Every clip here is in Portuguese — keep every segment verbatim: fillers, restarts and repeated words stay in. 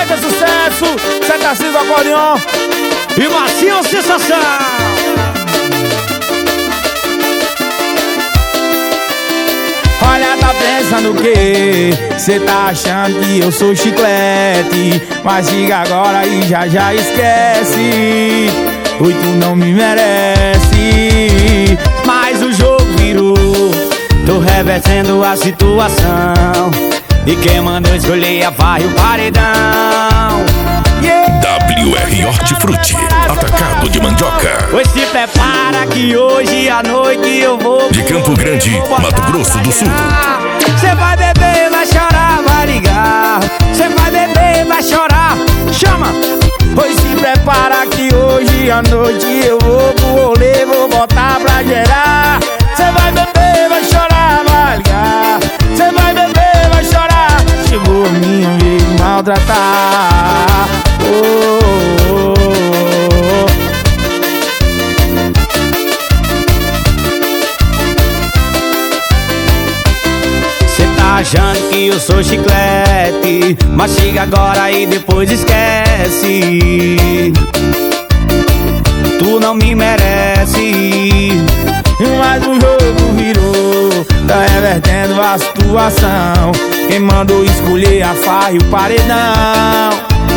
vai ter sucesso. Cê tá assim do acordeon E Marcinho sensação. Olha, tá pensando o quê? Cê tá achando que eu sou chiclete, mas diga agora e já já esquece. Oi, tu não me merece. Mas o jogo virou, tô revertendo a situação, e quem mandou escolher a vai o paredão. Yeah. W R Hortifruti, atacado de mandioca. Pois se prepara que hoje à noite eu vou De Campo Grande, Mato Grosso do Sul. Cê vai beber, vai chorar, vai ligar. Cê vai beber, vai chorar. Chama! Pois se prepara que hoje à noite eu vou pro rolê, vou botar pra gerar. Cê vai beber, vai chorar, vai ligar. Cê vai beber, vai chorar. Chegou a minha vez de maltratar. Oh, oh, oh, oh. Cê tá achando que eu sou chiclete, mas chega agora e depois esquece. Tu não me merece. Mas o jogo virou, tá revertendo a situação. Quem mandou escolher a farra e o paredão.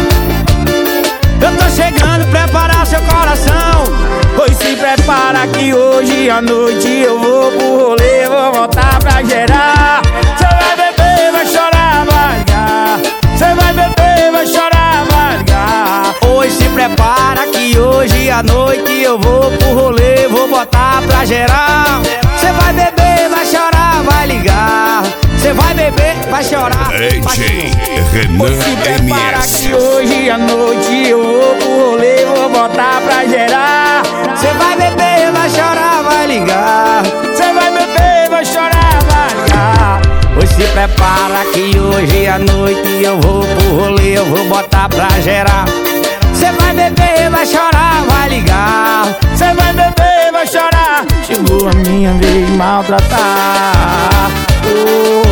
Eu tô chegando, preparar seu coração. Pois se prepara que hoje à noite eu vou pro rolê, vou voltar pra gerar. Cê vai beber, vai chorar, vai ligar. Cê vai beber, vai chorar, vai ligar. Pois se prepara que hoje à noite eu vou pro rolê, vou botar pra gerar. Cê vai beber, vai chorar, vai ligar. Cê vai beber, vai chorar. D J Renan Pois se prepara M S. que hoje à noite eu vou pro rolê, vou botar pra gerar. Cê vai beber, vai chorar, vai ligar. Cê vai beber, vai chorar, vai ligar. Pois se prepara que hoje à noite eu vou pro rolê, eu vou botar pra gerar. Cê vai beber, vai chorar, vai ligar. Cê vai beber, vai chorar. Chegou a minha vez de maltratar. Oh.